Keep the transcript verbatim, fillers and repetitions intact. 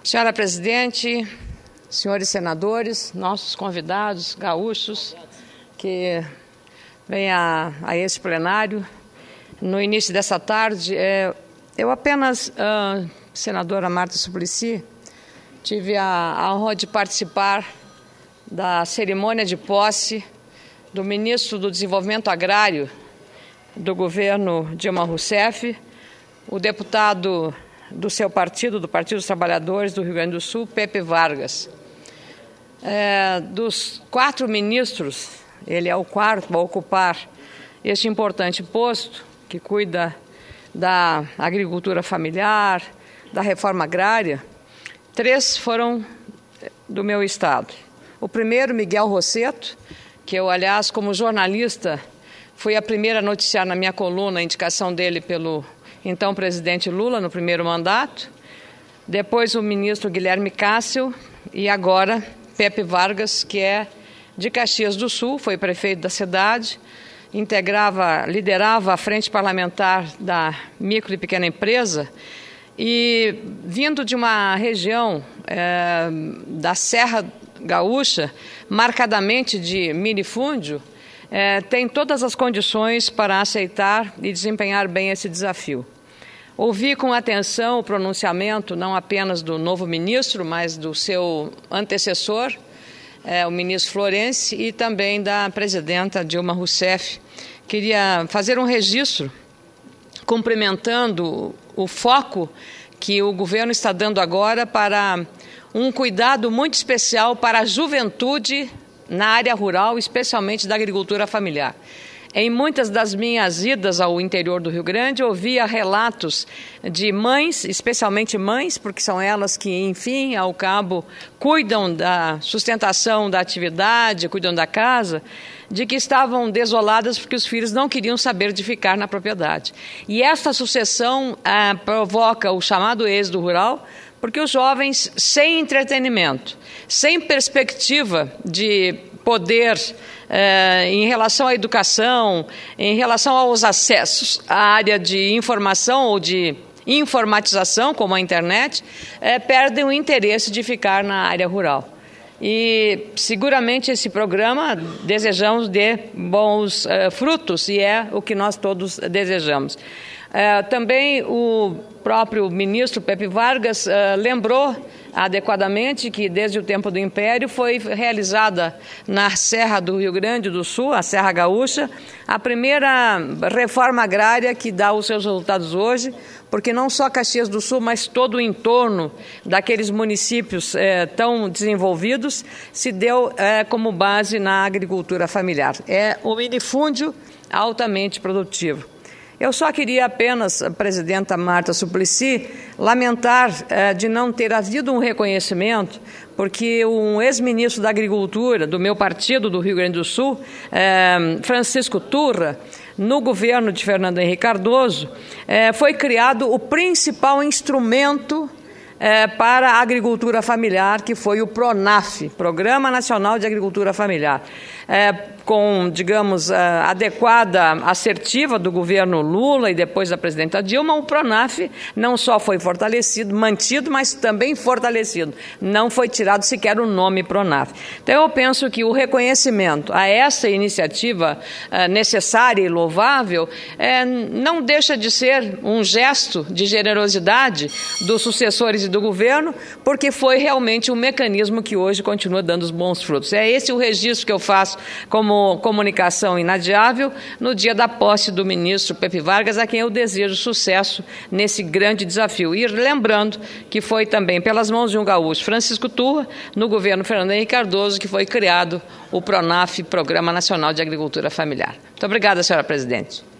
Senhora Presidente, senhores senadores, nossos convidados gaúchos que vêm a, a esse plenário, no início dessa tarde, é, eu apenas, uh, senadora Marta Suplicy, tive a, a honra de participar da cerimônia de posse do ministro do Desenvolvimento Agrário do governo Dilma Rousseff, o deputado do seu partido, do Partido dos Trabalhadores do Rio Grande do Sul, Pepe Vargas. É, dos quatro ministros, ele é o quarto a ocupar este importante posto, que cuida da agricultura familiar, da reforma agrária. Três foram do meu estado. O primeiro, Miguel Rosseto, que eu, aliás, como jornalista, fui a primeira a noticiar na minha coluna a indicação dele pelo então presidente Lula no primeiro mandato. Depois o ministro Guilherme Cássio e agora Pepe Vargas, que é de Caxias do Sul, foi prefeito da cidade, integrava, liderava a frente parlamentar da micro e pequena empresa e, vindo de uma região é, da Serra Gaúcha, marcadamente de minifúndio, é, tem todas as condições para aceitar e desempenhar bem esse desafio. Ouvi com atenção o pronunciamento não apenas do novo ministro, mas do seu antecessor, é, o ministro Florence, e também da presidenta Dilma Rousseff. Queria fazer um registro cumprimentando o foco que o governo está dando agora para um cuidado muito especial para a juventude na área rural, especialmente da agricultura familiar. Em muitas das minhas idas ao interior do Rio Grande, ouvia relatos de mães, especialmente mães, porque são elas que, enfim, ao cabo, cuidam da sustentação da atividade, cuidam da casa, de que estavam desoladas porque os filhos não queriam saber de ficar na propriedade. E esta sucessão ah, provoca o chamado êxodo rural, porque os jovens, sem entretenimento, sem perspectiva de poder, eh, em relação à educação, em relação aos acessos à área de informação ou de informatização, como a internet, eh, perdem o interesse de ficar na área rural. E seguramente esse programa desejamos de bons eh, frutos, e é o que nós todos desejamos. Eh, também o próprio ministro Pepe Vargas eh, lembrou adequadamente que desde o tempo do Império foi realizada na Serra do Rio Grande do Sul, a Serra Gaúcha, a primeira reforma agrária que dá os seus resultados hoje, porque não só Caxias do Sul, mas todo o entorno daqueles municípios eh, tão desenvolvidos se deu eh, como base na agricultura familiar. É um minifúndio altamente produtivo. Eu só queria apenas, presidenta Marta Suplicy, lamentar eh, de não ter havido um reconhecimento, porque um ex-ministro da Agricultura do meu partido, do Rio Grande do Sul, eh, Francisco Turra, no governo de Fernando Henrique Cardoso, eh, foi criado o principal instrumento É, para a agricultura familiar, que foi o PRONAF, Programa Nacional de Agricultura Familiar. É, com, digamos, a adequada assertiva do governo Lula e depois da presidenta Dilma, o PRONAF não só foi fortalecido, mantido, mas também fortalecido. Não foi tirado sequer o nome PRONAF. Então, eu penso que o reconhecimento a essa iniciativa é, necessária e louvável é, não deixa de ser um gesto de generosidade dos sucessores do governo, porque foi realmente um mecanismo que hoje continua dando os bons frutos. É esse o registro que eu faço como comunicação inadiável no dia da posse do ministro Pepe Vargas, a quem eu desejo sucesso nesse grande desafio. E lembrando que foi também pelas mãos de um gaúcho, Francisco Turra, no governo Fernando Henrique Cardoso, que foi criado o PRONAF, Programa Nacional de Agricultura Familiar. Muito obrigada, senhora presidente.